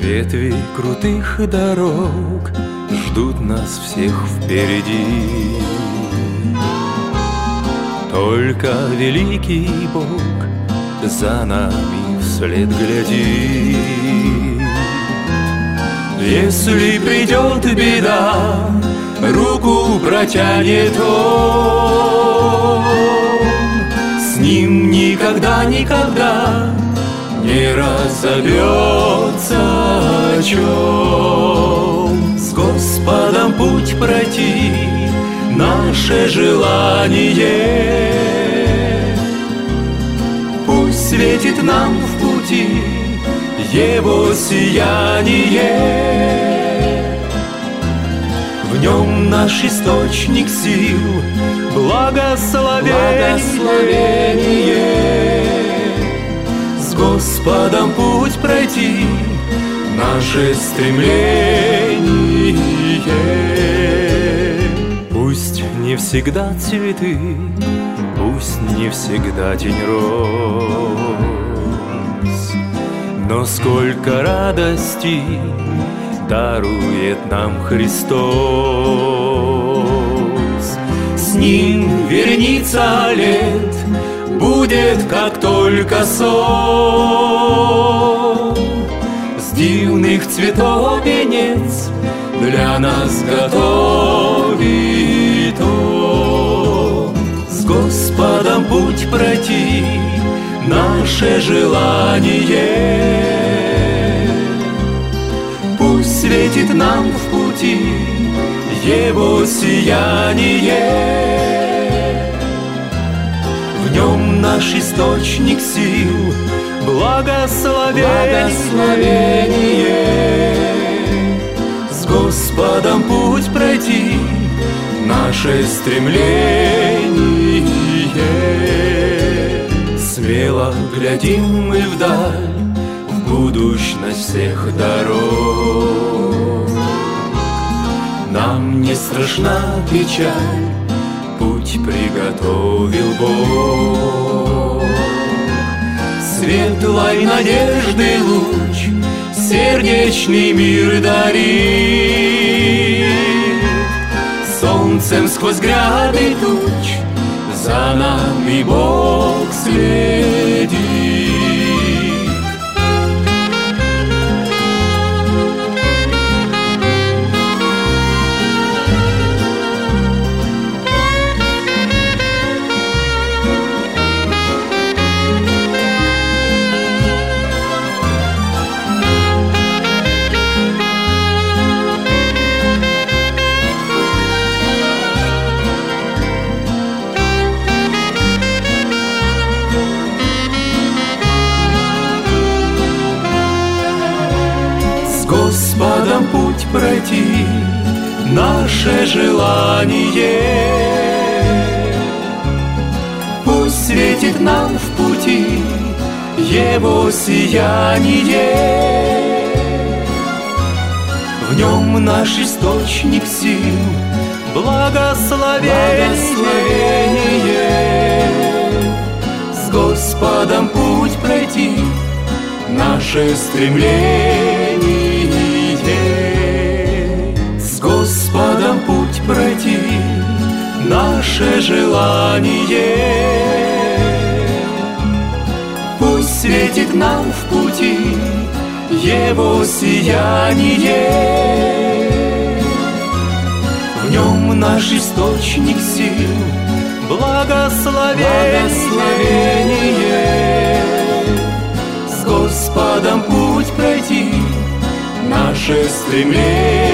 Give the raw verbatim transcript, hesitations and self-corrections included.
Ветви крутых дорог ждут нас всех впереди. Только великий Бог за нами вслед глядит. Если придет беда, руку протянет Он. С Ним никогда, никогда не разобьется о чем. С Господом путь пройти — наше желание. Пусть светит нам в пути Его сияние. В Нем наш источник сил, благословение. С Господом путь пройти — наше стремление. Пусть не всегда цветы, пусть не всегда тень роз, но сколько радости дарует нам Христос. С Ним вереница лет будет, как только сон. С дивных цветов венец для нас готовит Он. С Господом путь пройти — наше желание. Пусть светит нам в пути Его сияние. В Нем наш источник сил, благословение. С Господом путь пройти — наше стремление. Смело глядим мы вдаль, в будущность всех дорог. Нам не страшна печаль, путь приготовил Бог. Светлой надежды луч сердечный мир дарит. Солнцем сквозь гряды туч за нами Бог следит. Господом путь пройти — наше желание. Пусть светит нам в пути Его сияние. В Нем наш источник сил, благословение. С Господом путь пройти — наше стремление. С Господом путь пройти — наше желание. Пусть светит нам в пути Его сияние. В Нем наш источник сил, благословение. С Господом путь пройти — наше стремление.